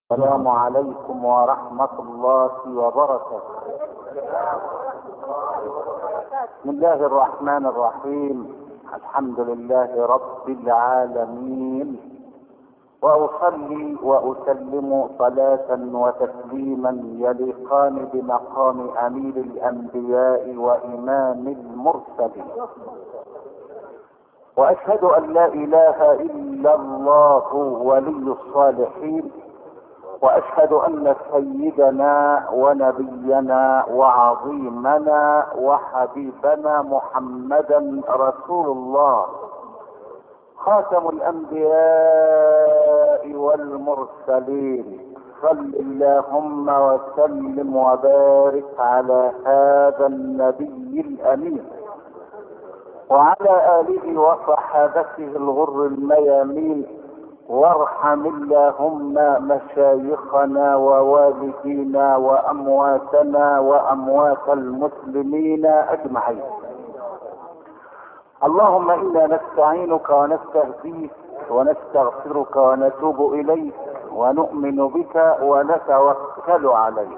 السلام عليكم ورحمة الله وبركاته. بسم الله الرحمن الرحيم. الحمد لله رب العالمين، وأصلي وأسلم صلاة وتسليما يليقان بمقام أمير الأنبياء وإمام المرسلين، وأشهد أن لا إله إلا الله ولي الصالحين، واشهد ان سيدنا ونبينا وعظيمنا وحبيبنا محمدا رسول الله، خاتم الانبياء والمرسلين. صل اللهم وسلم وبارك على هذا النبي الامين وعلى اله وصحابته الغر الميامين، وارحم اللهم مشايخنا ووالدينا وامواتنا واموات المسلمين اجمعين. اللهم انا نستعينك ونستهديك ونستغفرك ونتوب اليك ونؤمن بك ونتوكل عليك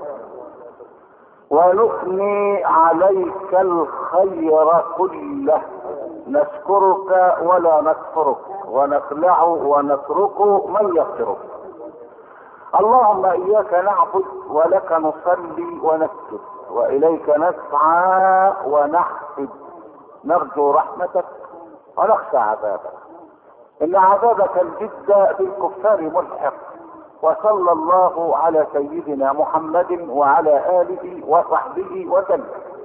ونثني عليك الخير كله، نشكرك ولا نكفرك ونخلع ونترك من يغفرك. اللهم اياك نعبد ولك نصلي ونسجد واليك نسعى ونحفد، نرجو رحمتك ونخشى عذابك، ان عذابك الجد بالكفار ملحق. وصلى الله على سيدنا محمد وعلى اله وصحبه وسلم.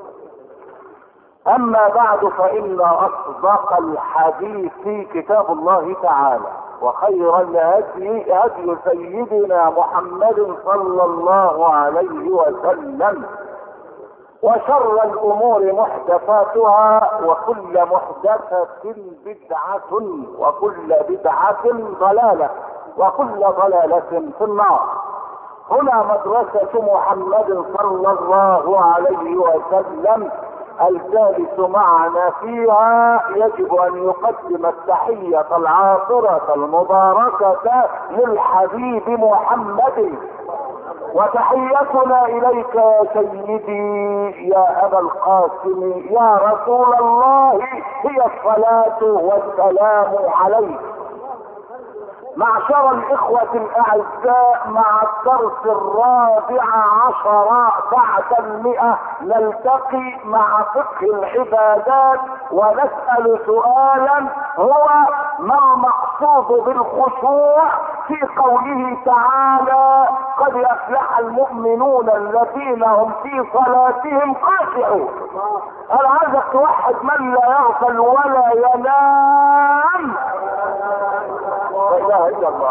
اما بعد، فان اصدق الحديث كتاب الله تعالى، وخير الهدي هدي سيدنا محمد صلى الله عليه وسلم، وشر الامور محدثاتها، وكل محدثة بدعة، وكل بدعة ضلالة، وكل ضلالة في النار. هنا مدرسة محمد صلى الله عليه وسلم، الجالس معنا فيها يجب ان يقدم التحية العاطرة المباركة للحبيب محمد. وتحيتنا اليك يا سيدي يا ابا القاسم يا رسول الله هي الصلاة والسلام عليك. معشر الاخوة الاعزاء، مع الدرس 14 بعد 100 نلتقي مع فقه العبادات، ونسأل سؤالا هو: ما المقصود بالخشوع في قوله تعالى: قد افلح المؤمنون الذين هم في صلاتهم خاشعون؟ انا عايزك توحد من لا يغفل ولا ينام. لا اله الا الله.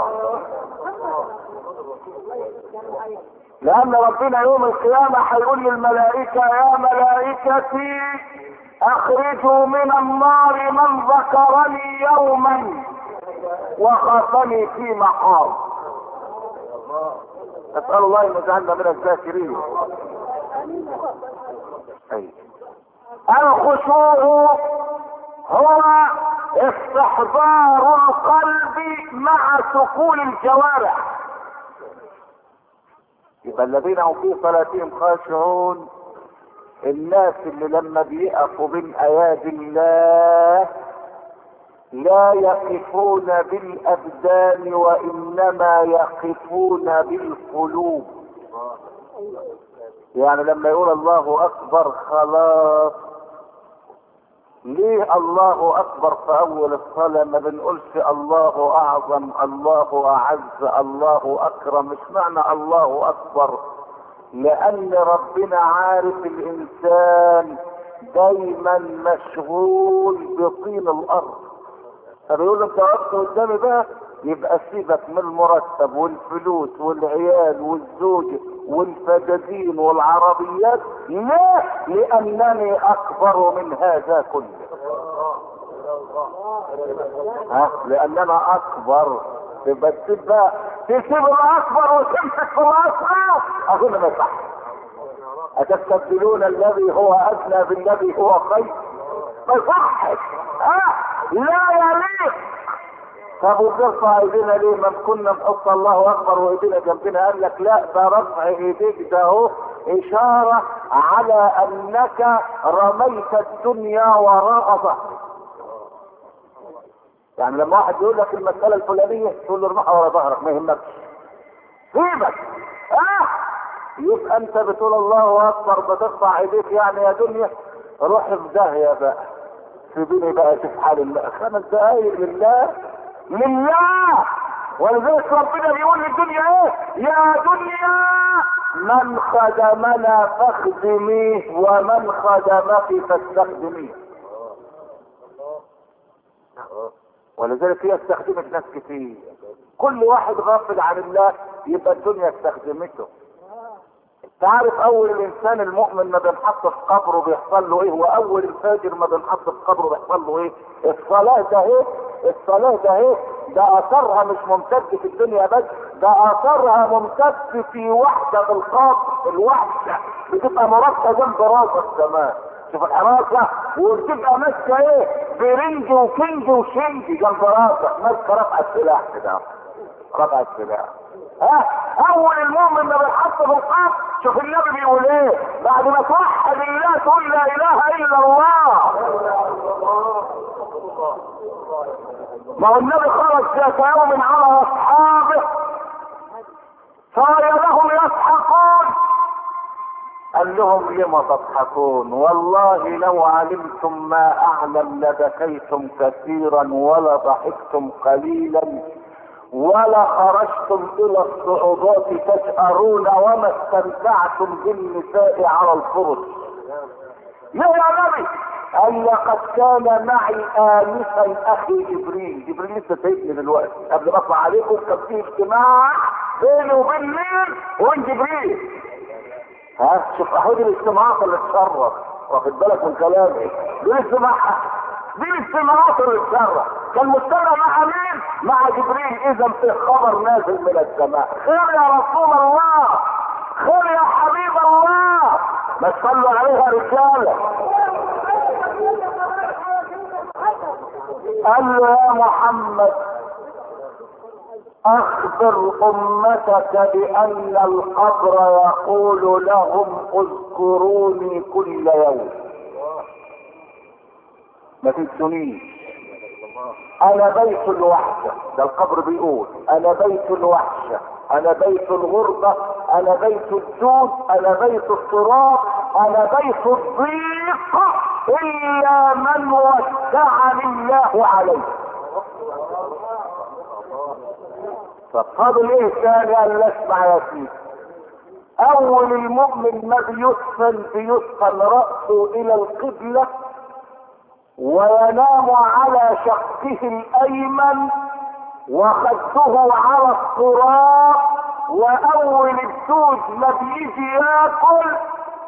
لان ربنا يوم القيامة هيقول للملائكة: يا ملائكتي اخرجوا من النار من ذكرني يوما وخافني في مقام. اسأل الله ان يجعلنا من الذاكرين. الخشوع هو استحضار القلب مع سكون الجوارح. يبقى الذين هم في صلاتهم خاشعون الناس اللي لما بيقفوا بين ايادي الله لا يقفون بالابدان وانما يقفون بالقلوب. يعني لما يقول الله اكبر خلاص. ليه الله اكبر في اول الصلاة ما بنقولش الله اعظم، الله اعز، الله اكرم؟ مش معنى الله اكبر، لان ربنا عارف الانسان دايما مشغول بطين الارض، فبيقول انت وقت قدامي بقى يبقى سيبك من المرتب والفلوس والعيال والزوج والفدادين والعربيات. لا، لانني اكبر من هذا كله. لاننا اكبر. تبقى تسيب الاكبر وتمسك في الاصغر، اظن ما صح. اتستبدلون الذي هو ادنى بالذي هو خير؟ ما صحش. لا يليق طب وبنرفع ايدينا ليه؟ ما كنا نحط الله اكبر وايدينا جنبنا. قال لك لا، ده رفع ايديك ده اهو اشارة على انك رميت الدنيا وراء ظهرك. يعني لما واحد يقول لك المسألة الفلانية تقول له ارمحها ورا ظهرك، ما يهمكش، سيبك. يبقى انت بتقول الله اكبر بترفع ايديك، يعني يا دنيا روح في داهية بقى، سيبيني بقى اشوف حال الله 5 دقايق لله لله. ولذلك ربنا بيقول للدنيا ايه؟ يا دنيا من خدمنا فاخدميه ومن خدمك فاستخدميه. ولذلك هي استخدمت ناس كتير. كل واحد غافل عن الله يبقى الدنيا استخدمته. تعرف اول الانسان المؤمن ما بينحط في قبره بيحصل له ايه؟ واول الفاجر ما بينحط في قبره بيحصل له ايه؟ الصلاة ده ايه؟ الصلاة ده ايه؟ ده اثرها مش ممتد في الدنيا بس، ده اثرها ممتد في وحدة القبر. الوحدة بتبقى مربطة جنب راسك كمان، شوف الحراسة، وبتبقى ماسكة ايه؟ برنج وكنج وشنج جنب راسك، ماسكة رفع السلاح كده، رفع السلاح. اول المؤمن ما بيتحط في القبر، شوف النبي بيقول ايه بعد ما توحد الله تقول لا اله الا الله. ما هو النبي خرج ذات يوم على اصحابه فوجدهم يضحكون، قال لهم لم تضحكون؟ والله لو علمتم ما اعلم لبكيتم كثيرا ولا ضحكتم قليلا ولا خرجتم الى الصعوبات تسأرون وما استمتعتم بالنساء على الفرش. ليه يا نبي؟ قال لقد كان معي آنفا اخي جبريل. جبريل لسه سايبني دلوقتي قبل ما اطلع عليكم، كان في اجتماع بيني وبين مين؟ وبين جبريل. شوف احد الاجتماعات اللي اتشرف، واخد بالك من كلامي؟ دي الاجتماعات اللي اتشرف. كان مجتمع مع مين؟ مع جبريل. اذا في خبر نازل من السماء، خير يا رسول الله، خير يا حبيب الله، ما تصلوا عليها رجاله. قال له يا محمد اخبر امتك بان القبر يقول لهم اذكروني كل يوم، ما تنسونيش، انا بيت الوحشة. ده القبر بيقول انا بيت الوحشة، انا بيت الغربة، انا بيت الجود، انا بيت التراب، انا بيت الضيق الا من وسعني الله عليه. ففضل ايه تاني؟ قال لا اسمع يا سيدي، اول المؤمن ما بيدفن رأسه الى القبلة وينام على شقه الايمن وخده على التراب، واول الدود ما بيجي ياكل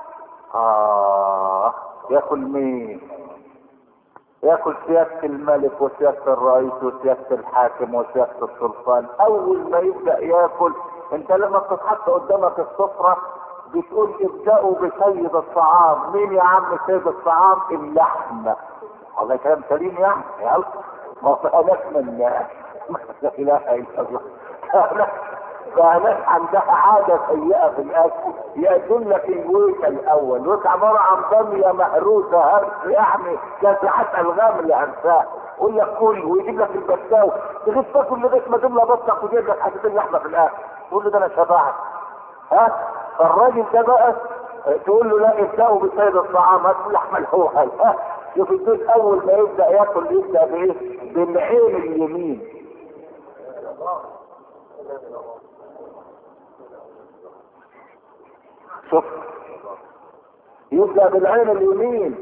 ياكل مين؟ ياكل سيادة الملك وسيادة الرئيس وسيادة الحاكم وسيادة السلطان. اول ما يبدأ ياكل، انت لما بتتحط قدامك السفرة بتقول ابدأوا بسيد الطعام. مين يا عم سيد الطعام؟ اللحمة. والله كلام سليم يعني، يلا ما فقناش من لا اله الا الله. فناس عندها عادة سيئة في الاكل، يقدم لك الويكة الاول، الويكة عبارة عن ضمية مهروسة هرس، يعني كاسحات الغام اللي هرساها، يقول لك كل ويجيب لك البساوي، تجيب تاكل لغاية ما تملى بطنك ويجيب لك حتتين لحمة في الاخر، تقول له ده انا شبعت. فالراجل ده بقى تقول له لا ابدأوا بسيد الطعام، هات اللحمة الهوهل. شوف الدود اول ما يبدأ ياكل يبدأ بايه؟ بالعين اليمين. شوف يبدأ بالعين اليمين.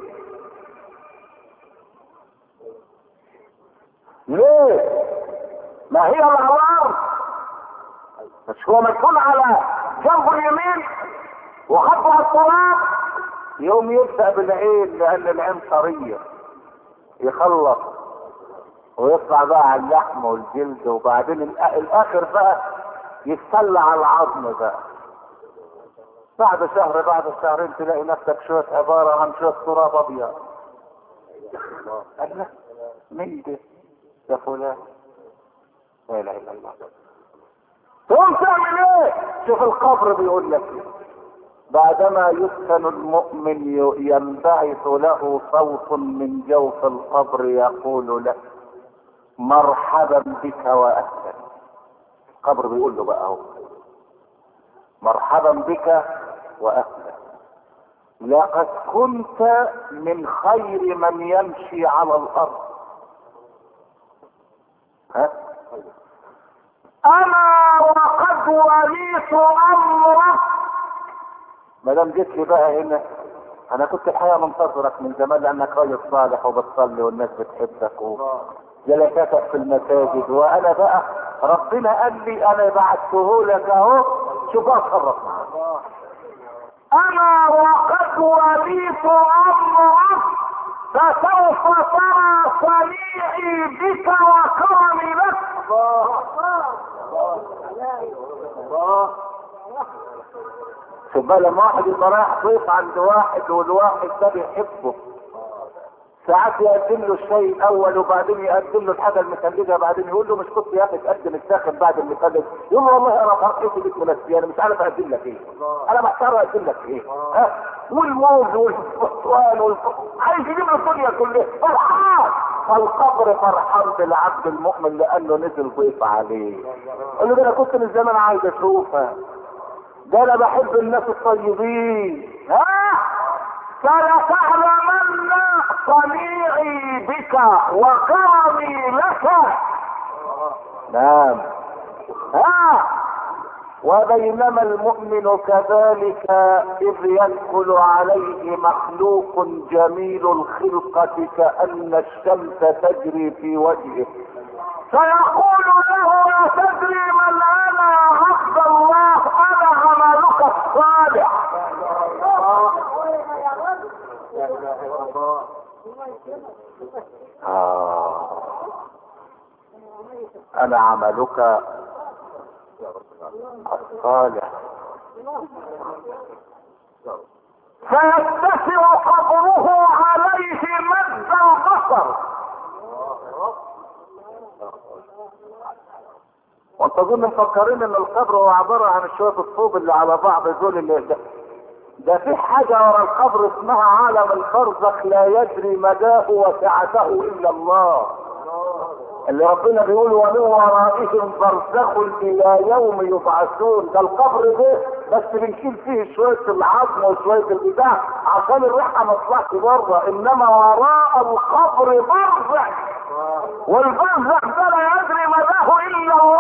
ليه؟ ما هي العوار مش هو مدفون على جنبه اليمين وخطوه على التراب، يوم يبدأ بالعين لان العين طرية، يخلص ويطلع بقى على اللحم والجلد، وبعدين الاخر بقى يتسلى على العظم بقى. بعد شهر بعد شهرين تلاقي نفسك شوية عبارة عن شوية تراب ابيض. الله، 'مين ده يا فلان؟ لا اله الا الله. تقوم تعمل ايه؟ شوف القبر بيقول لك بعدما يدفن المؤمن ينبعث له صوت من جوف القبر يقول له مرحبا بك واهلا. القبر بيقول له بقى اهو مرحبا بك واهلا، لقد كنت من خير من يمشي على الارض. ها؟ انا وقد وليت امرك. ما دام جيت لي بقى هنا، انا كنت الحقيقه منتظرك من زمان لانك راجل صالح وبتصلي والناس بتحبك وجلساتك في المساجد، وانا بقى ربنا قال لي انا بعته لك اهو، شوف اتصرف معاك. انا وقد وليت امرك فسوف ترى صنيعي بك وكرمي لك. الله. شوف بقى لما واحد يبقى رايح ضيف عند واحد والواحد ده بيحبه، ساعات يقدم له الشيء الاول وبعدين يقدم له الحاجه المثلجه، بعدين يقول له مش كنت يا اخي تقدم الساخن بعد المثلج؟ يقول له والله انا فرحتي بك منسي، انا مش عارف اقدم لك ايه، انا محتار اقدم لك ايه. ها؟ والموز والفستان عايز يجيب له الدنيا كلها فرحان. فالقبر فرحان بالعبد المؤمن لانه نزل ضيف عليه. قال له ده انا كنت من زمان عايز اشوفها، ده انا بحب الناس الطيبين. ها؟ فلتعلمن صنيعي بك وكرمي لك. نعم. ها؟ وبينما المؤمن كذلك اذ يدخل عليه مخلوق جميل الخلقة كأن الشمس تجري في وجهه فيقول له لا تدري من انا يا عبد الله، انا عملك الصالح. انا عملك الصالح. فيتسع قبره عليه مد البصر. وانت اظن مفكرين ان القبر هو عباره عن شويه الطوب اللي على بعض دول اللي ده في حاجه ورا القبر اسمها عالم البرزخ لا يدري مداه وسعته الا الله، اللي ربنا بيقول ومن ورائهم برزخ الى يوم يبعثون. ده القبر ده بس بنشيل فيه شويه العظم وشويه البتاع عشان الريحه ما تطلعش بره، انما وراء القبر برزخ، والبرزخ ده لا يدري مداه الا الله.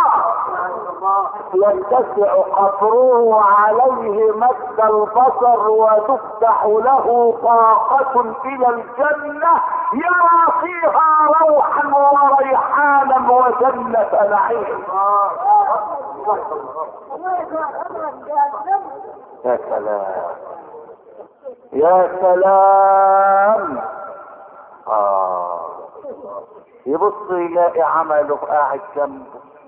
يتسع قبره عليه مد البصر وتفتح له طاقة الى الجنة يرى فيها روحا وريحانا وجنة نعيم. يا سلام يا سلام. يبص يلاقي عمله قاعد جنبه،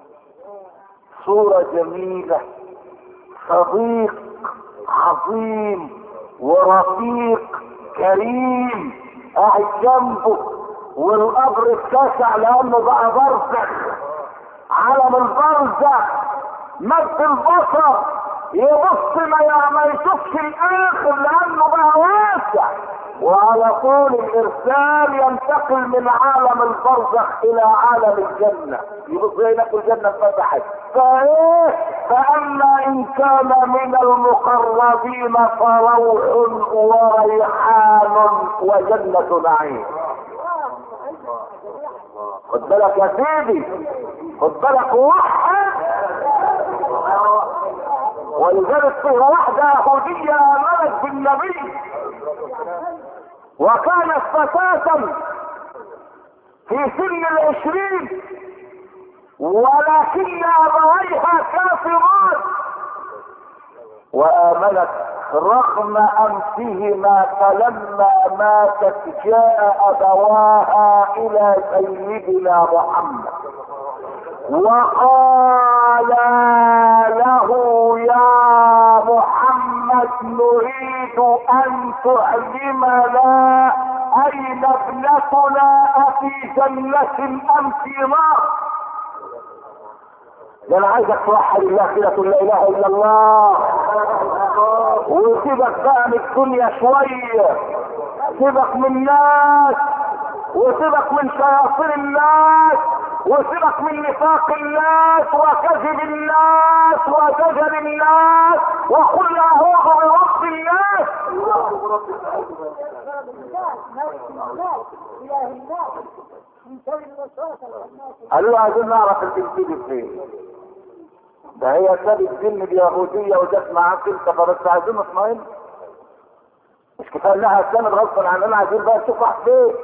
صورة جميلة، صديق عظيم ورفيق كريم قاعد جنبه، والقبر اتسع لانه بقى برزخ، عالم البرزخ مد البصر، يبص ما يشوفش الاخر لانه بقى واسع، وعلى طول الارسال ينتقل من عالم البرزخ الى عالم الجنة. يبص هناك الجنة فتحت فايه، فاما ان كان من المقربين فروح وريحان وجنة نعيم. خد بالك يا سيدي، خد بالك وحد. ولذلك فيه واحدة يهودية آمنت بالنبي وكانت فتاة في سن 20 ولكن أبويها كافرات، وآمنت رغم أنفهما، فلما ماتت جاء أبواها إلى سيدنا محمد وقال له يا محمد نريد أن تعلمنا أين ابنتنا، أفي جنة أم في نار؟ ده انا عايزك توحد الله كده، تقول لا اله الا الله، وسيبك بقى من الدنيا شويه، سيبك من الناس، وسيبك من شياطين الناس، وسيبك من نفاق الناس وكذب الناس ودجل الناس، وقل اعوذ برب الناس. قالوا عايزين نعرف التنفيذ فين. ده هي سابت الجن اليهودية وجت معاك انت، فبس عايزين نطمئن. مش كفايه انها كانت غصبا عننا، عايزين بقى نشوف واحد فين.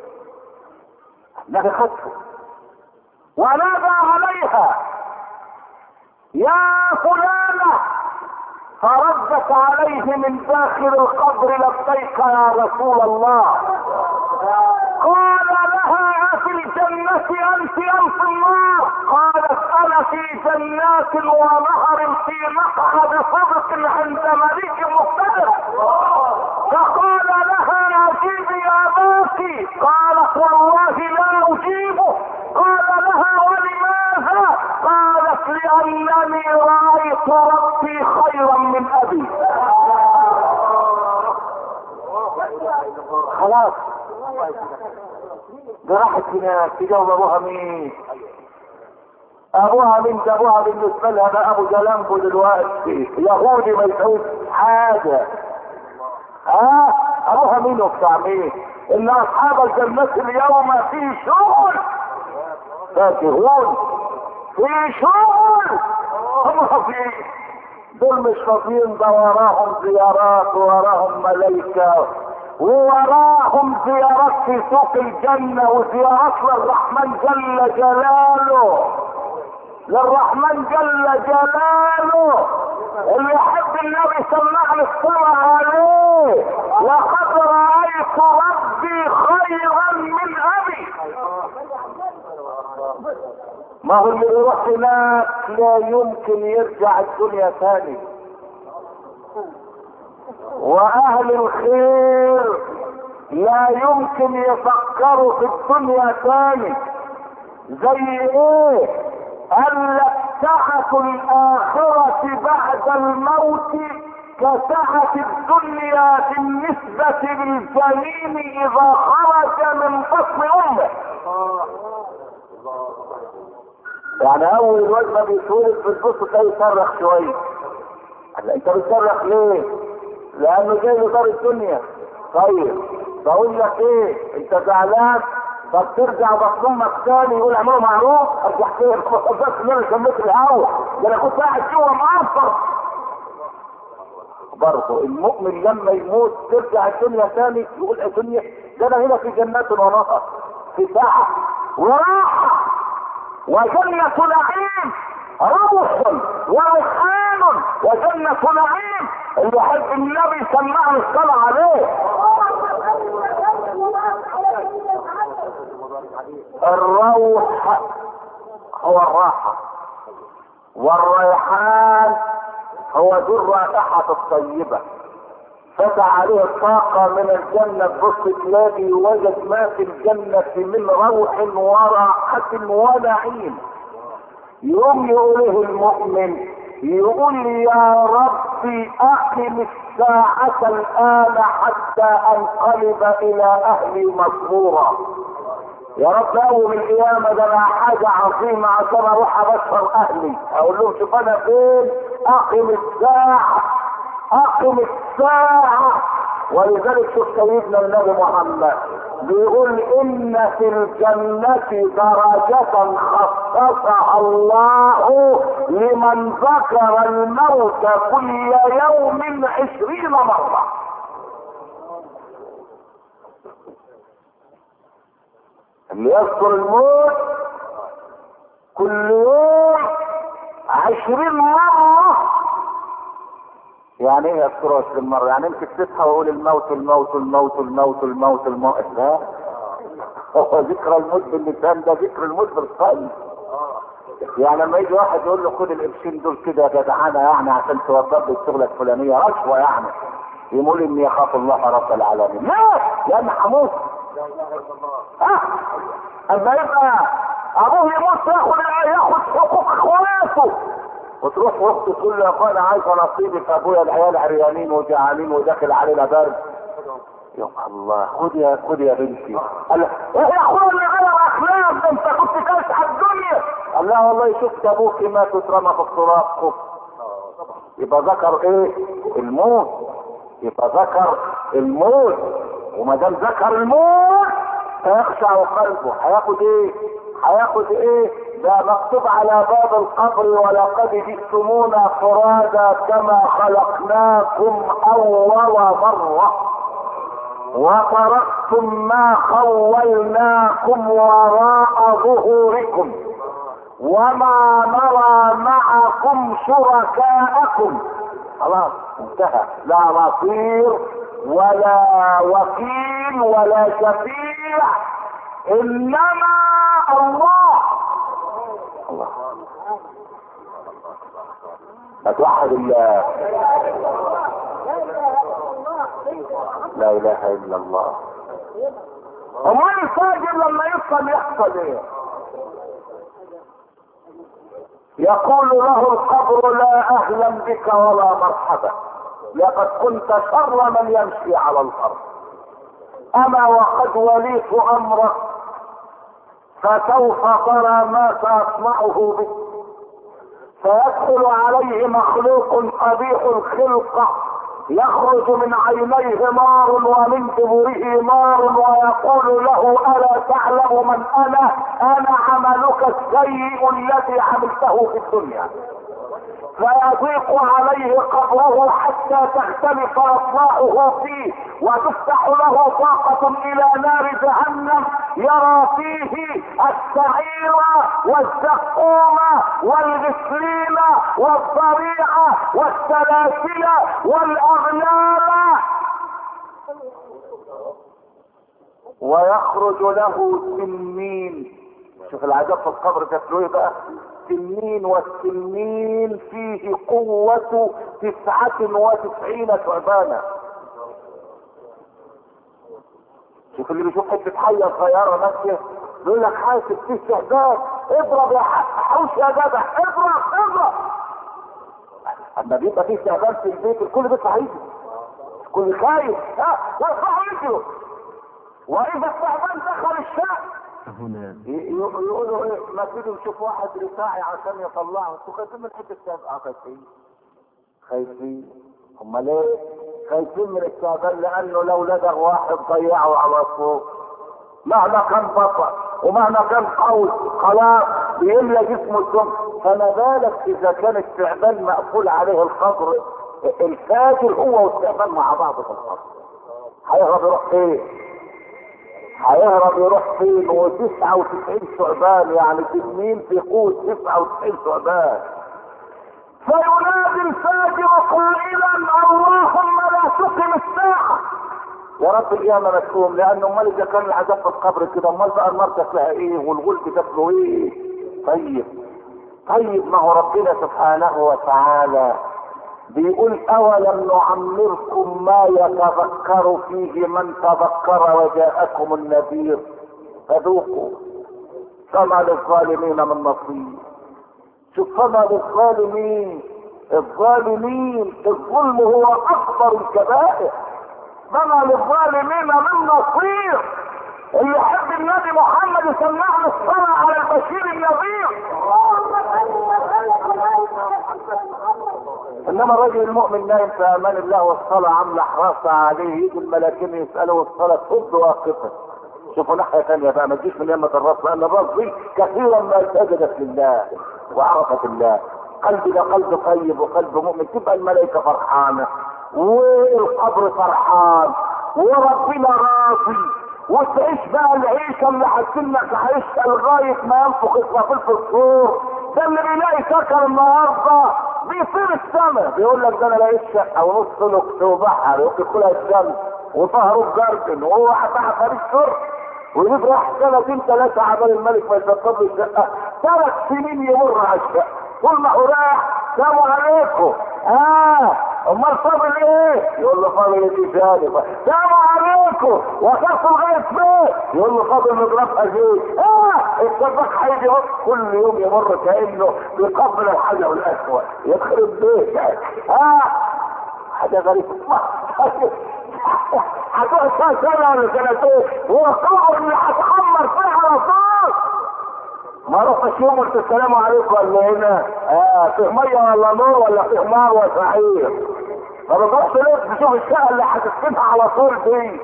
لا خطفه ونادى عليها يا فلانة، فردت عليه من داخل القبر لبيك يا رسول الله. قال لها أفي الجنة أنت أم في النار؟ قالت أنا في جنات ونهر في مقعد صدق عند مليك مقتدر. فقال لها أجيبي يا باتي، قالت والله لا أجيبه. قال لها ولماذا؟ قالت لأنني رأيت ربي خيرا من أبي. خلاص ده راحت هناك تجاوب ابوها مين؟ ابوها مين؟ ده ابوها بالنسبه لها ده ابو جلامبو دلوقتي، يهودي ما يسويش حاجه. ابوها مين وبتاع مين؟ ان اصحاب الجنه اليوم في شغل فاكهون، في شغل. هم في دول مش فاضيين، ده وراهم زيارات ووراهم ملايكه ووراهم زيارات في سوق الجنة وزيارات للرحمن جل جلاله، للرحمن جل جلاله. اللي يحب النبي سمعني الصلاة عليه، لقد رأيت ربي خيرا من أبي. ما هو اللي يروح هناك لا يمكن يرجع الدنيا ثاني. واهل الخير لا يمكن يفكروا في الدنيا ثاني. زي ايه؟ قال لك سعة الاخرة بعد الموت كسعة الدنيا بالنسبة للجنين اذا خرج من بطن امه. يعني اول الوجبة بيتولد بتبص تلاقيه يصرخ شوية. انت بتصرخ ليه؟ لانه جاي له دار الدنيا. طيب بقول لك ايه، انت زعلان؟ طب ترجع بطن امك تاني يقول اعملوا معروف. ارجع فين؟ بس ان انا شميت الهوا، ده انا كنت قاعد جوه معصر. برضه المؤمن لما يموت ترجع الدنيا تاني يقول الدنيا ده انا هنا في جنات ونهر، في ساعه وراحه وجنة نعيم، روح وريحان وجنة نعيم. اللي يحب النبي سمعني الصلاة عليه. الروح هو الراحة، والريحان هو ذو الرائحة الطيبة. فتح عليه الطاقة من الجنة، تبص تلاقي وجد ما في الجنة من روح وراحة ونعيم. يوم يقوله المؤمن، يقول يا ربي اقم الساعة الان حتى انقلب الى اهلي مسرورا. يا رب اول القيامة ده انا حاجة عظيمة عشان اروح ابشر اهلي، اقول لهم شوف انا فين، اقم الساعة، اقم الساعة. ولذلك شوف سيدنا النبي محمد بيقول ان في الجنة درجة خصصها الله لمن ذكر الموت كل يوم 20 مرة. اللي يذكر الموت كل يوم 20 مرة. يعني ايه يذكره 20 مرة؟ يعني يمكن تصحى ويقول الموت الموت الموت الموت الموت الموت. لا، هو ذكر الموت باللسان، ده ذكر الموت بالقلب. يعني لما يجي واحد يقول له خد القرشين دول كده يا جدعانه يعني عشان توضب لي الشغله الفلانيه، رشوه يعني، يقول اني يخاف الله رب العالمين. لا، لان حموس. اما يبقى ابوه يموت ياخد ياخد حقوق اخواته. وتروح اخته تقول له يا اخويا انا عايزه نصيبي في ابويا، العيال عريانين وجعانين وداخل علينا برد. يا الله، خد يا بنتي. قال له ايه يا اخويا اللي غير اخلاق ده، انت كنت كاسح الدنيا. قال لها والله شفت ابوكي مات واترمى في التراب خف. يبقى ذكر ايه؟ الموت. يبقى ذكر الموت، وما دام ذكر الموت فيخشع قلبه. هياخد ايه؟ هياخد ايه؟ ده مكتوب على باب القبر ولقد جئتمونا فرادا كما خلقناكم اول مره وتركتم ما خولناكم وراء ظهوركم وما نرى معكم شركاءكم. خلاص انتهى، لا نصير ولا وكيل ولا شفيع انما الله. الله، فتوحد الله، لا اله الا الله. امال الفاجر لما يحصل ايه؟ يقول له القبر لا اهلا بك ولا مرحبا، لقد كنت شر من يمشي على الارض، اما وقد وليت امرك فسوف ترى ما ساصنعه بك. فيدخل عليه مخلوق قبيح الخلقه يخرج من عينيه نار ومن دبره نار ويقول له الا تعلم من انا عملك السيء الذي عملته في الدنيا. فيضيق عليه قبره حتى تختلف اصلاؤه فيه وتفتح له طاقة الى نار جهنم يرى فيه السعير والزقوم والغسلين والضريع والسلاسل والاغلال. ويخرج له سنين. شوف العذاب في القبر شكله ايه بقى؟ سنين، والسنين فيه قوة 99 ثعبانا. شوف اللي بيشوف حتة حية صغيرة ماشية يقول لك حاسب فيه استعداد، اضرب يا حوش يا جدع، اضرب. اما بيبقى فيه استعداد في البيت الكل بيطلع يجري، الكل خايف، ويطلعوا يجروا. واذا التعبان دخل الشارع هنا يقولوا ايه؟ ما تيجي نشوف واحد رفاعي عشان يطلعه. انتوا خايفين من حته التعبان؟ خايفين. امال ايه؟ خايفين من التعبان لانه لو لدغ واحد ضيعه على طول. مهما كان بطل ومهما كان قوي خلاص بيملى جسمه الدم. فما بالك اذا كان التعبان مقفول عليه القبر؟ الفاجر هو والتعبان مع بعض في القبر. هيهرب يروح ايه؟ هيهرب يروح فين؟ و99 ثعبان، يعني سنين في قوة 99 ثعبان. فينادي الفاجر قائلا اللهم لا تقم الساعة. يا رب القيامة ما تقوم، لأنه امال إذا كان العذاب في القبر كده امال بقى النار تاكلها ايه والغلب تاكله ايه؟ طيب ما هو ربنا سبحانه وتعالى بيقول اولم نعمركم ما يتذكر فيه من تذكر وجاءكم النذير فذوقوا فما للظالمين من نصير. شوف فما للظالمين، الظلم هو اكبر الكبائر. فما للظالمين من نصير. اللي يحب النبي محمد يسمعنا الصلاة على البشير النذير. انما الرجل المؤمن نايم في امان الله والصلاة عاملة حراسة عليه، يجي الملاكين يسألوا الصلاة تفض واقفة. شوفوا ناحية ثانية بقى، ما تجيش من يمة الراس، لان الراس دي كثيرا ما سجدت لله وعرفت الله. قلبي ده قلب طيب وقلب مؤمن، تبقى الملائكة فرحانة والقبر فرحان وربنا راضي، وتعيش بقى العيشة اللي هتسلك عيشها لغاية ما ينفخ إسرافيل في الصور. ده اللي بيلاقي سكر النهارده بيطير السما، بيقول لك ده انا لقيت شقة ونص لوكس وبحر يدخلها الشمس وظهره جاردن وهو بقى فريق شر، ويجيب راح 2 3 عبال الملك ما يشطب له الشقة. 3 سنين يمر على الشقة، طول ما هو رايح سلام عليكم. امال فاضل ايه؟ يقول له فاضل دي جانب. سلام عليكم، وصلت لغايه فين؟ يقول له فاضل نضربها زيت. السباك هيجي كل يوم يمر كانه بيقبل الحجر الاسود، يخرب بيتك. حاجه غريبه. هتقعد سنه ولا سنتين والقبر اللي هتحمر فيها على طول. ما رحتش يوم قلت السلام عليكم ولا هنا فيه ميه ولا نور ولا فيه نار وسعير؟ ما بتروحش ليه تشوف الشقه اللي هتسكنها على طول دي؟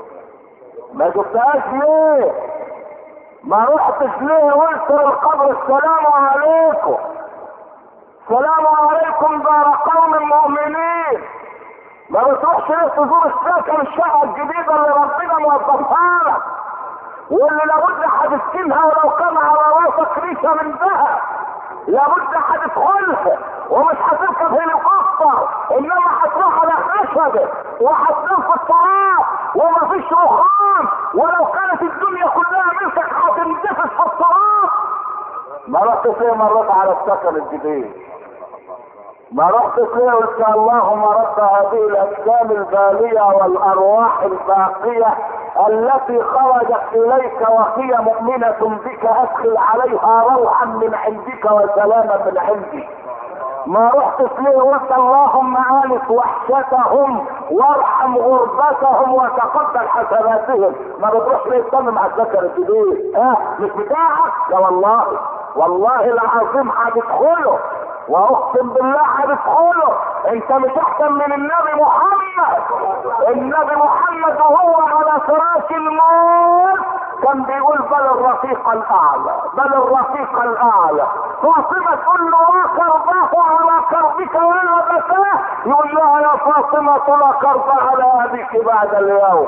ما شفتهاش ليه؟ ما رحتش ليه قلت للقبر السلام عليكم، السلام عليكم دار قوم مؤمنين؟ ما بتروحش ليه تزور السكن الشقه الجديده اللي ربنا موظفها لك واللي لابد هتسكنها ولو كان على راسك ريشه من ذهب؟ لابد هتدخلها ومش هتركب هليكوبتر، انما هتروح على خشبه وهتنام في التراب ومفيش رخام، ولو كانت الدنيا كلها ملكك هتندفس في التراب. ما رحتش ليه مرات على السكن الجديد؟ ما رحتش ليه قلت اللهم رب هذه الاجسام الباليه والارواح الباقيه التي خرجت اليك وهي مؤمنه بك ادخل عليها روحا من عندك وسلاما من عندك؟ ما رحتش ليه قلت اللهم آنس وحشتهم وارحم غربتهم وتقبل حسناتهم؟ ما بتروحش ليه تصمم على الذكر الجديد؟ مش بتاعك؟ لا والله، والله العظيم هتدخله واقسم بالله هتدخله. انت مش احسن من النبي محمد. النبي محمد وهو على فراش الموت كان بيقول بل الرفيق الاعلى، بل الرفيق الاعلى. فاطمه تقول له لا كرباه على كربك ولا بكاه، يقول لها يا فاطمه لا كرب على ابيك بعد اليوم.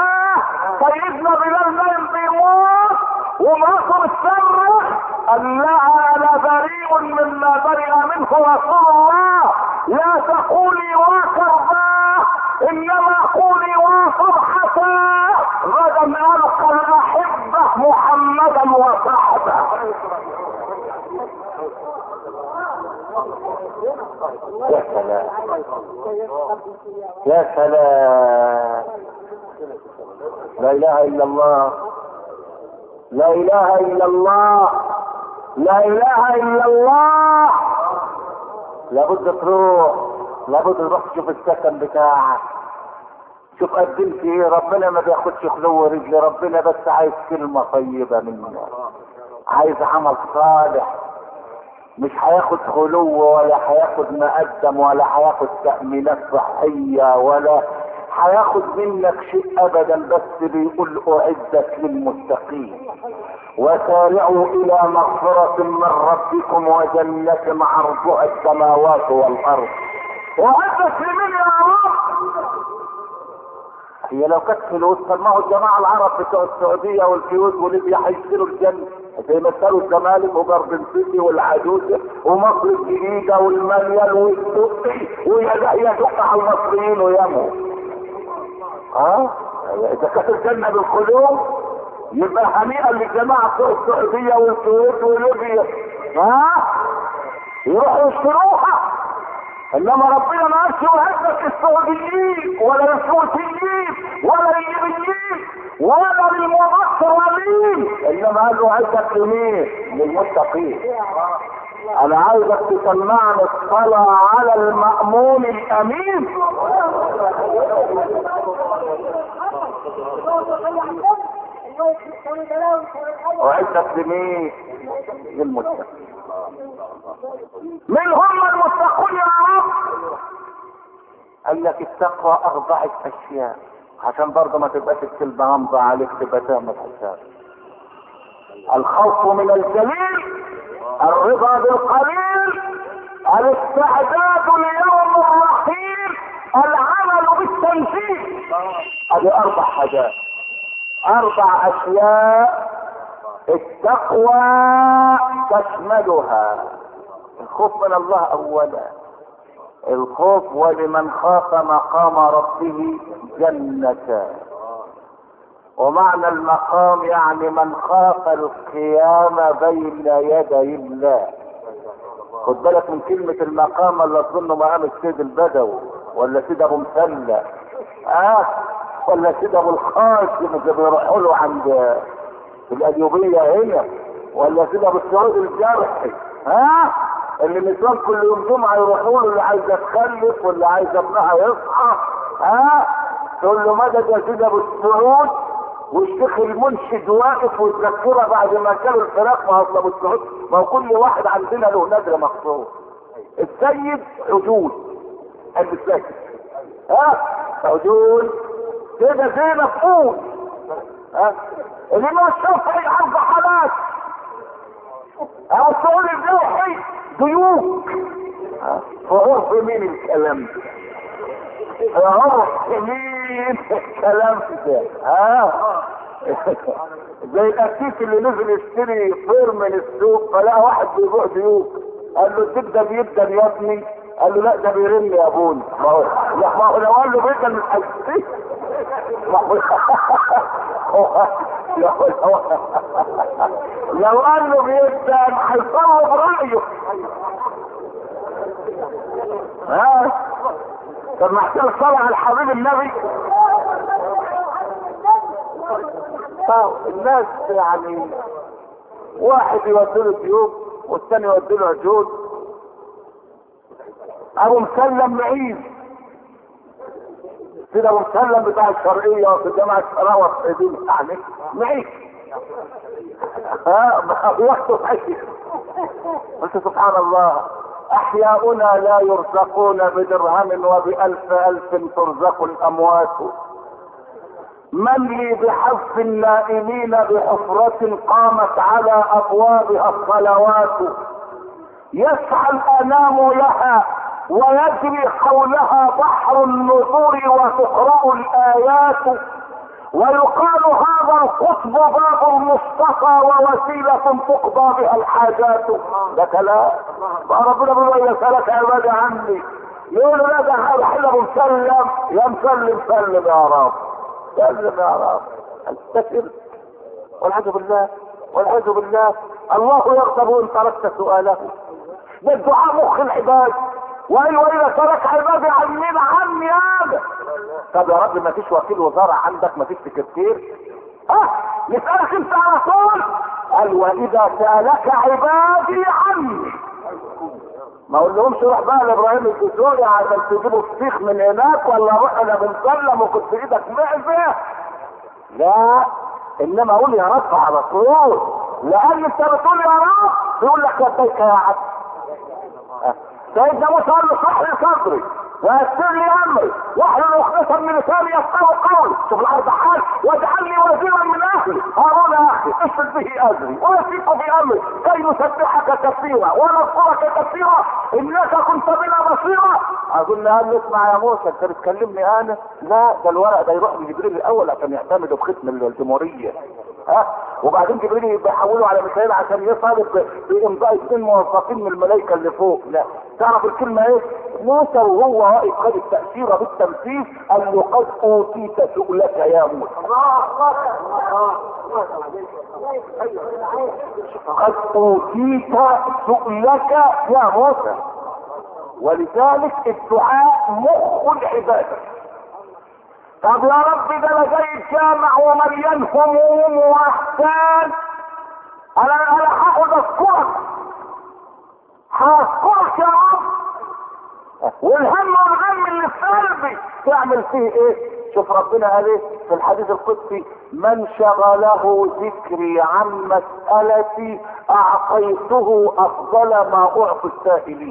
سيدنا بلال نايم بيموت ومراته بتصرخ قال لها انا بريء مما برئ منه رسول الله، لا تقولي وكرباه انما قولي وفرحة، غدا القى الاحبه محمدا وصحبه. يا سلام يا سلام، لا اله الا الله، لا اله الا الله، لا اله الا الله. لابد تروح، لابد تروح تشوف السكن بتاعك، شوف قدمت ايه. ربنا ما بياخدش خلو رجل، ربنا بس عايز كلمة طيبة منك، عايز عمل صالح. مش هياخد خلو ولا هياخد مقدم ولا هياخد تأمينات صحية ولا هياخد منك شيء ابدا، بس بيقول اعدت للمتقين وسارعوا الى مغفرة من ربكم وجنة عرضها السماوات والارض. اعدت لمن يا رب؟ هي لو كانت فلوس طب ما هو الجماعة العرب بتوع السعودية والكويت وليبيا هيشتروا الجنة زي ما اشتروا الزمالك وجاردن سيتي والعجوزة ومصر الجديدة والمليان والسوقي ويدق على المصريين ويموا. اذا كانت الجنة بالقلوب يبقى هنيئا للجماعة بتوع السعودية والكويت وليبيا يروحوا يشتروها. انما ربنا ما قالش وهدك السعوديين ولا الكويتيين ولا الليبيين ولا للمبصرين، انما قال له هدك لمين؟ للمتقين. انا عايزك تسمعني الصلاة على المأمون الامين. وعدك لمين؟ للمتقين. من هم المتقون يا رب؟ قال لك التقوى 4 اشياء عشان برضه ما تبقاش الكلمة غامضة عليك، تبقى تعمل حساب. الخوف من الجليل، الرضا بالقليل، الاستعداد ليوم الرحيل، العمل بالتنفيذ. هذه 4 حاجات، 4 اشياء التقوى تشملها. الخوف من الله اولا، الخوف ولمن خاف مقام ربه جنتان. ومعنى المقام يعني من خاف القيام بين يدي الله. خد بالك من كلمة المقام اللي تظنه مقام السيد البدوي ولا سيد ابو مسلة ولا سيد ابو الخاص اللي بيروحوا له عند الأيوبية هنا. ولا سيدي ابو السعود الجرحي، ها، اللي النسوان كل يوم جمعه يروحوا له، اللي عايزه تخلف واللي عايزه ابنها يصحى، ها، تقول له مدد يا سيدي ابو السعود، والشيخ المنشد واقف ويتذكرها بعد ما كانوا الفراق. ما هو ابو السعود، ما هو كل واحد عندنا له نادره مخصوص. السيد عجول، قد السيد، ها، عجول كده زينب فوق، ها، الامام الشافعي 4 حالات، ابو السعود الجرحي ضيوف. في عرف مين الكلام ده؟ في عرف مين الكلام ده؟ ها، زي الاسيس اللي نزل يشتري طير من السوق، فلقى واحد بيبيع ديوك، قال له الديك ده بيبدل يا ابني، قال له لا ده بيرن يا ابونا. ما هو لو قال له بيبدل مش هيشتري. لو قال له بيبدل هيصوب رايه. ها، طب محتاج صلاة على الحبيب النبي. طب الناس يعني واحد يوديله ديوب والثاني يوديله عجول. ابو مسلم معيز كده، ابو مسلم بتاع الشرقية في جامعة شراوة في ايدين يعني معيز، ها، وقته حكي. قلت سبحان الله، احياؤنا لا يرزقون بدرهم وبألف ألف ترزق الاموات. من لي بحف النائمين بحفرة قامت على ابوابها الصلوات. يسعى الانام لها ويجري حولها بحر النذور وتقرأ الايات. ويقال هذا القطب باب المصطفى ووسيلة تقضى بها الحاجات. ده كلام ربنا بيقول يا سلك عبادي عني، يقول لا ده حلو ابو مسلم، يا مسلم سلم يا رب، سلم يا رب. استسلم والعياذ بالله، والعياذ بالله. الله يغضب ان تركت سؤاله. ده الدعاء مخ العباد، واذا ترك عبادي عن مين؟ عني هذا. طب يا رب ما فيش وكيل وزارة عندك؟ ما فيش سكرتير؟ نسألك انت على طول. قال واذا سألك عبادي عني، ما اقول لهمش روح بقى لابراهيم الدسوقي عشان تجيبوا فسيخ من هناك، ولا روح لابو مسلم وكنت في ايدك معزه. لا، انما اقول يا رب على طول، لان انت بتقول يا رب بيقول لك لبيك يا عبد. سيدنا موسى قال له اشرح لي صدري ويسر لي امري واحلل عقدة من لساني يفقهوا قولي. شوف الارض حال، واجعل لي وزيرا من اهلي هارون اخي اشرك به ازري ويثق بامري كي نسبحك كثيرا ونذكرك كثيرا انك كنت بنا بصيرا. اقول قال له اسمع يا موسى، انت بتكلمني انا؟ لا، ده الورق ده يروح لجبريل الاول عشان يعتمدوا بختم الجمهوريه، وبعدين جبريل بيحوله على ميكائيل عشان يطالب بامضاء 2 موظفين من الملائكه اللي فوق. لا، تعرف الكلمه ايه؟ موسى وهو واقف خد التأثير بالتمثيل، قال له قد اوتيت سؤلك يا موسى. قد اوتيت سؤلك يا موسى. ولذلك الدعاء مخ العباده. طب يا رب ده انا جاي الجامع ومليان هموم واحزان، انا هاخد هذكرك يا رب، والهم والغم اللي في قلبي تعمل فيه ايه؟ شوف ربنا قال ايه في الحديث القدسي؟ من شغله ذكري عن مسألتي اعطيته افضل ما اعطي السائلين.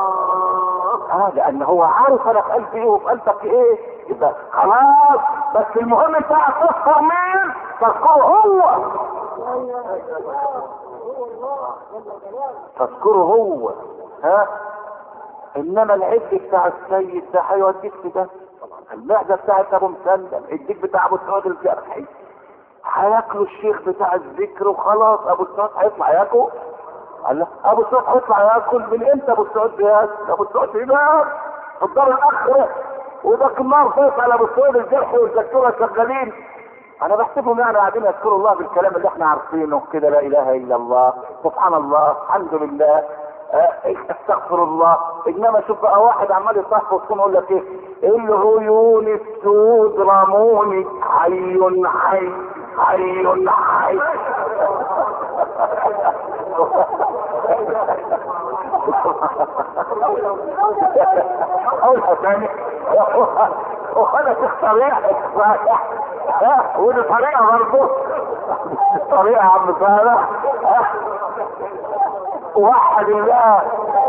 لان هو عارف انا في قلبي ايه وفي قلبك ايه، يبقى خلاص. بس المهم انت هتذكر مين؟ تذكره هو، تذكره هو. انما العد بتاع السيد ده هيوديك في ده، المعده بتاعت ابو مسلم، الديك بتاع ابو سعود الجرحي هياكلوا الشيخ بتاع الذكر وخلاص. ابو سعود هيطلع ياكل؟ الله، ابو سعود هيطلع ياكل من امتى؟ ابو سعود بياكل، ابو سعود هناك في الدار الاخره، وده النار فوق على ابو سعود الجرحي والذكوره شغالين. انا بحسبهم يعني قاعدين يذكروا الله بالكلام اللي احنا عارفينه كده، لا اله الا الله، سبحان الله، الحمد لله، استغفر الله. انما شوف بقى واحد عمال يصحف ويكون يقول لك ايه؟ العيون السود رموني حي حي حي حي. قولها تاني. وخلت الطريقة ودي طريقة برضه. طريقة يا عم صالح. وحد الله.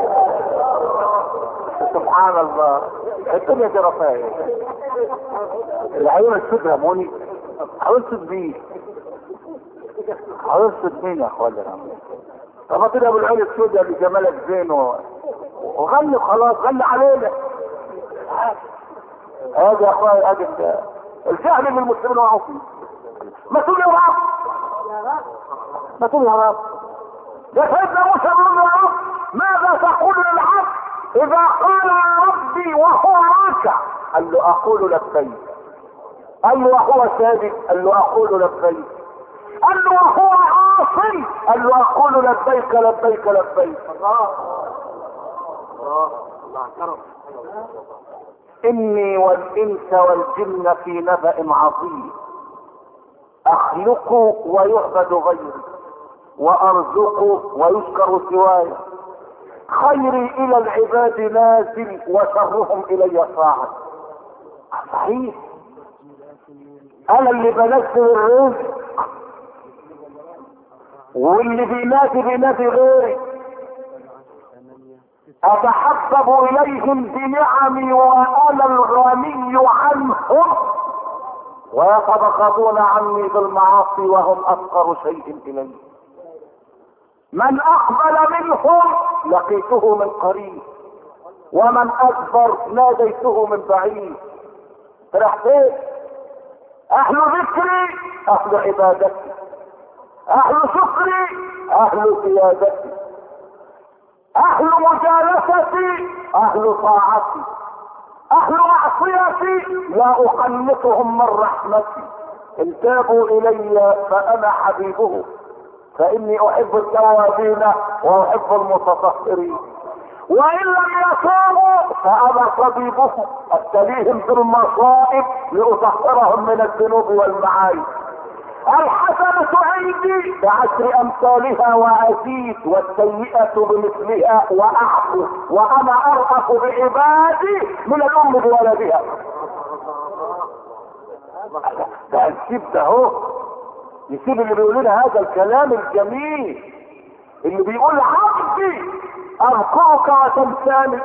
سبحان الله. الدنيا دي رفاهية. العيون السود يا موني حاولت بيه. حاولت مين يا اخوانا؟ طب كده ابو العين السود اللي جمالك زين وغني خلاص، غني علينا. هذا يا اخويا ادي الجهل من المسلمين وقعوا فيه. ما تقول يا رب، ما تقول يا رب. يا سيدنا موسى يقول يا رب ماذا تقول للعبد اذا قال يا ربي وهو راكع؟ قال له اقول لبيك. قال له وهو ساجد؟ قال له اقول لبيك. قال له وهو عاصي؟ قال له اقول لبيك لبيك لبيك. الله الله الله. اني والانس والجن في نبأ عظيم، اخلق ويعبد غيري وارزق ويشكر سواي، خيري الى العباد نازل وشرهم الي صاعد. صحيح، انا اللي بنزل الرزق واللي بينادي غيري. اتحبب اليهم بنعمي وانا الغني عنهم ويتبغضون عني بالمعاصي وهم افقر شيء الي. من اقبل منهم لقيته من قريب ومن ادبر ناديته من بعيد. راح فين؟ اهل ذكري اهل عبادتي، اهل شكري اهل سيادتي، اهل مجالستي اهل طاعتي، اهل معصيتي لا اقنطهم من رحمتي. ان تابوا الي فانا حبيبه، فاني احب التوابين واحب المتطهرين. وان لم يتوبوا فانا طبيبهم، ابتليهم بالمصائب لاطهرهم من الذنوب والمعايب. الحسنة عندي بعشر امثالها وازيد، والسيئة بمثلها واعفو، وانا ارأف بعبادي من الام بولدها. ده نسيب ده اهو، نسيب اللي بيقول لنا هذا الكلام الجميل اللي بيقول عبدي ارقاك وتنساني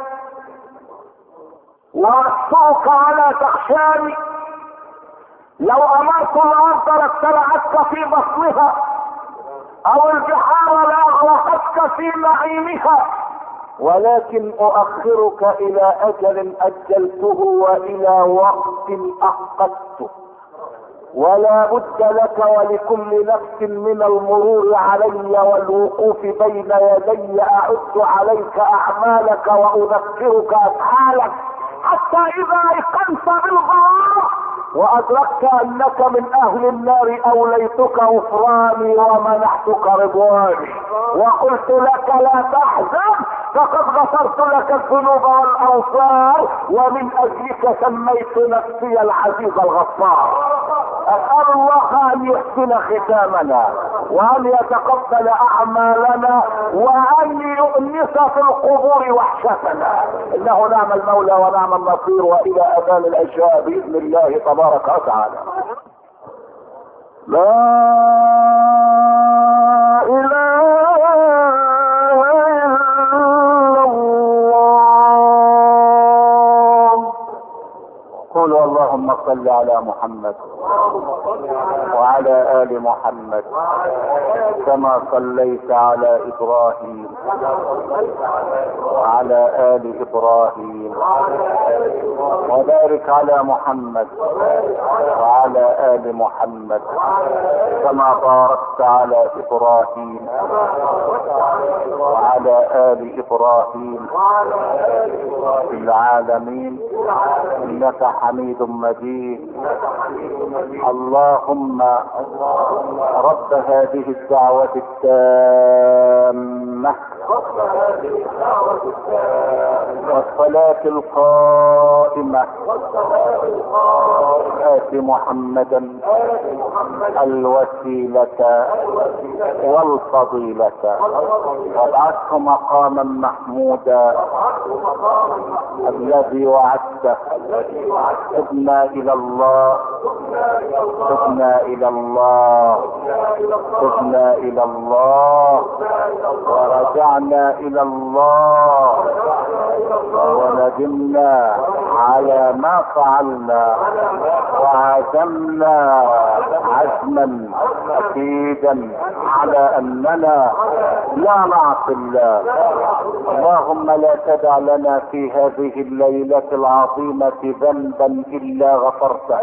وارسوك ولا تخشاني، لو امرت الارض لابتلعتك في بطنها او البحار لاغرقتك في نعيمها، ولكن اؤخرك الى اجل اجلته والى وقت احقدته، ولا بد لك ولكل نفس من المرور علي والوقوف بين يدي اعد عليك اعمالك واذكرك افعالك، حتى اذا ايقنت بالغرام وادركت انك من اهل النار اوليتك غفراني ومنحتك رضواني وقلت لك لا تحزن فقد غفرت لك الذنوب والاوصار، ومن اجلك سميت نفسي العزيز الغفار. اسال الله ان يحسن ختامنا وان يتقبل اعمالنا وان يؤنس في القبور وحشتنا، انه نعم المولى ونعم النصير، والى اذان العشاء باذن الله تبارك وتعالى. لا اله الا الله. قولوا اللهم صل على محمد وعلى آل محمد كما صليت على إبراهيم وعلى آل إبراهيم، وبارك على محمد وعلى آل محمد كما باركت على إبراهيم وعلى آل إبراهيم في العالمين إنك حميد مجيد. اللهم رب هذه الدعوة التامة والصلاة القائمة آت محمدا الوسيلة والفضيلة وابعثه مقاما محمودا الذي وعدته. تبنا إلى الله، تبنا إلى الله، تبنا إلى الله، ورجعنا إلى الله، وندمنا على ما فعلنا، وعزمنا عزما أكيدا على أننا لا نعصي الله. اللهم لا تدع لنا في هذه الليلة العظيمة ذنبا إلا غفرته،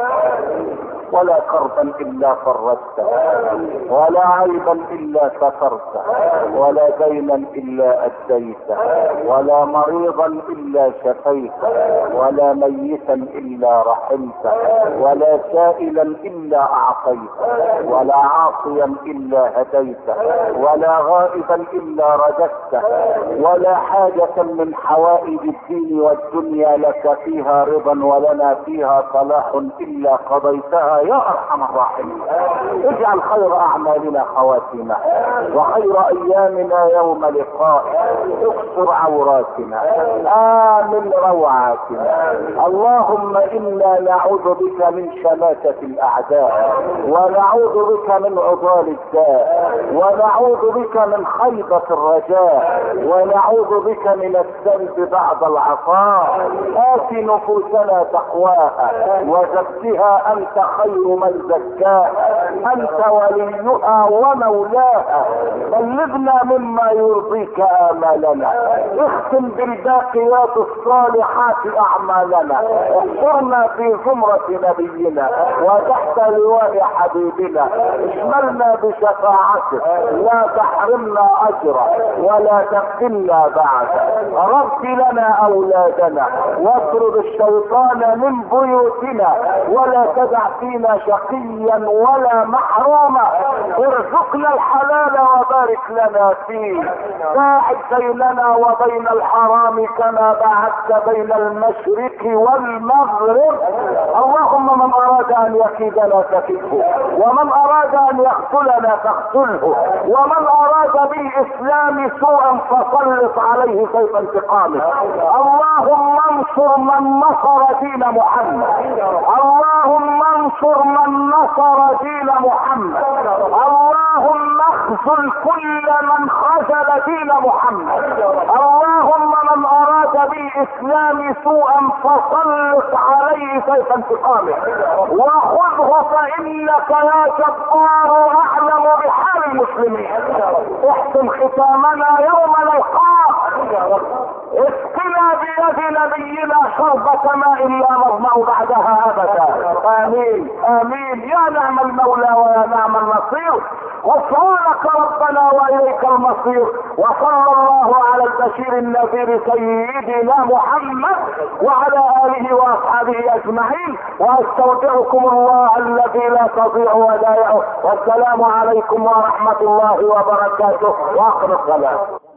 ولا كربا إلا فرجته، ولا عيبا إلا سترته، ولا دينا إلا أديته، ولا مريضا إلا شفيته، ولا ميتا إلا رحمته، ولا سائلا إلا أعطيته، ولا عاصيا إلا هديته، ولا غائبا إلا رددته، ولا حاجة من حوائج الدين والدنيا لك فيها رضا ولنا فيها صلاح إلا قضيتها يا أرحم الراحمين. اجعل خير أعمالنا خواتمة، وخير أيامنا يوم لقائك. اكسر عوراتنا، آمن روعاتنا. اللهم إنا نعوذ بك من شماتة الأعداء، ونعوذ بك من عضال الداء، ونعوذ بك من خيبة الرجاء، ونعوذ بك من الذنب بعد العطاء. آت نفوسنا تقواها وزكها أنت خير من زكاها، أنت وليها ومولاها. بلغنا مما يرضيك آمالنا، اختم بالباقيات الصالحات أعمالنا، احشرنا في زمرة نبينا وتحت لواء حبيبنا، اشملنا بشفاعته، لا تحرمنا أجره ولا تفتنا بعد. رب لنا أولادنا واطرد الشيطان من بيوتنا، ولا تدع فينا شقيا ولا محروما. ارزقنا الحلال وبارك لنا فيه، باعد بيننا وبين الحرام كما باعدت بين المشرق والمغرب. اللهم من أراد أن يكيدنا فكده، ومن أراد أن يقتلنا فاقتله، ومن أراد بالإسلام سوءا فسلط عليه سيف انتقامه. اللهم انصر من نصر دين محمد، اللهم انصر من نصر دين محمد، اللهم اخذل كل من خذل دين محمد. اللهم من أراد بالإسلام سوءا فسلط عليه سيف انتقامه، وخذه فإنك يا جبار أعلم بحال المسلمين. احسن ختامنا يوم نلقاك، اسقنا بيد نبينا شربة ماء لا نظمأ بعدها أبدا. آمين آمين. يا نعم المولى ويا نعم النصير. غفرانك ربنا وإليك المصير. وصلى الله على البشير النذير سيدنا محمد وعلى آله وأصحابه أجمعين، وأستودعكم الله الذي لا تضيع ودائعه. والسلام عليكم ورحمة الله وبركاته. وآخر السلام.